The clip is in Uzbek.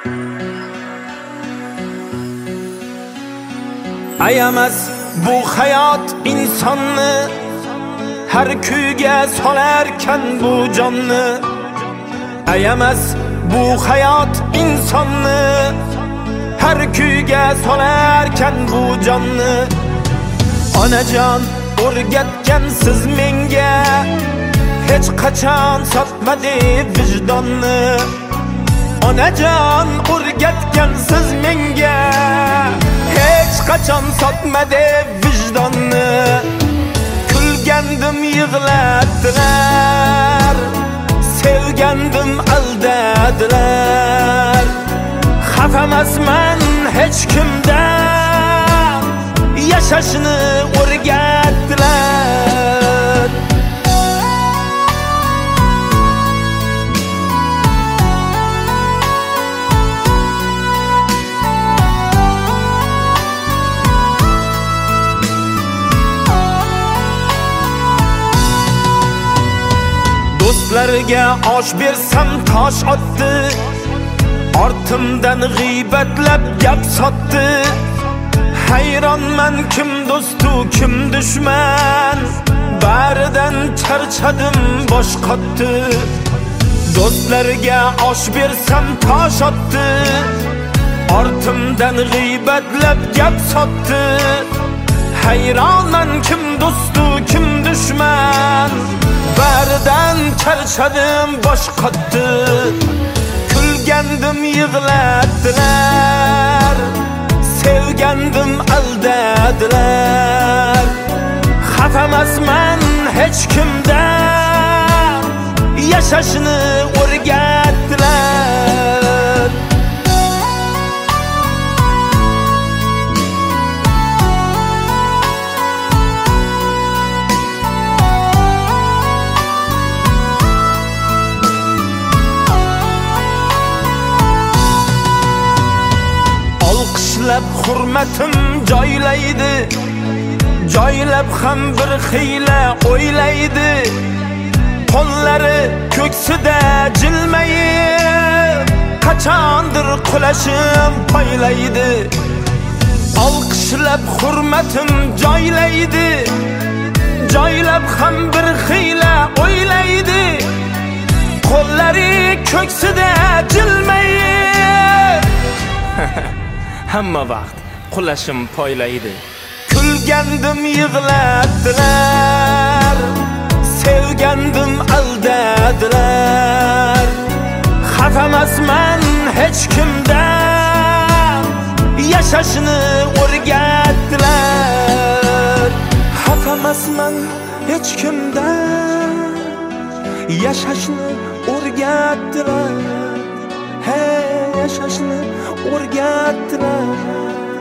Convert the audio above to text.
Ayamas bu hayot insonni har kuyga solarkan bu jonni. Ayamas bu hayot insonni har kuyga solarkan bu jonni. Onajon o'rgatgan siz menga hech qachon sotmadi vijdonni. Onajon o'rgatgan siz menga hech qachon sotmadi vijdonni. Kulgandim yig'ladilar, sevgandim aldadilar. Xafamasman hech kimdan, yashashni o'rgatdilar. Do'stlarga osh bersam tosh otdi, ortimdan g'iybatlab gap sotdi. Hayronman kim do'stu kim dushman, baridan charchadim bosh qotdi. Do'stlarga osh bersam tosh otdi, ortimdan g'iybatlab gap sotdi. Hayronman kim do'stu kim dushman, baridan charchadim bosh qotdi. Kulgandim yig'ladilar, sevgandim aldadilar. Xafamasman hech kimdan, yashashni o'rgatdilar. Olqishlab hurmatim joylaydi, joylab ham bir xiyla o'ylaydi. Qo'llari ko'ksida jilmayib, qachondir qulashim poylaydi. Olqishlab hurmatim joylaydi, joylab ham bir xiyla o'ylaydi. Qo'llari ko'ksida jilmayib hamma vaqt qulashim poylaydi. Kulgandim yig'ladilar, sevgandim aldadilar. Xafamasman hech kimdan, yashashni o'rgatdilar. Xafamasman hech kimdan, yashashni o'rgatdilar. Hey, yashashni o'rgatdilar.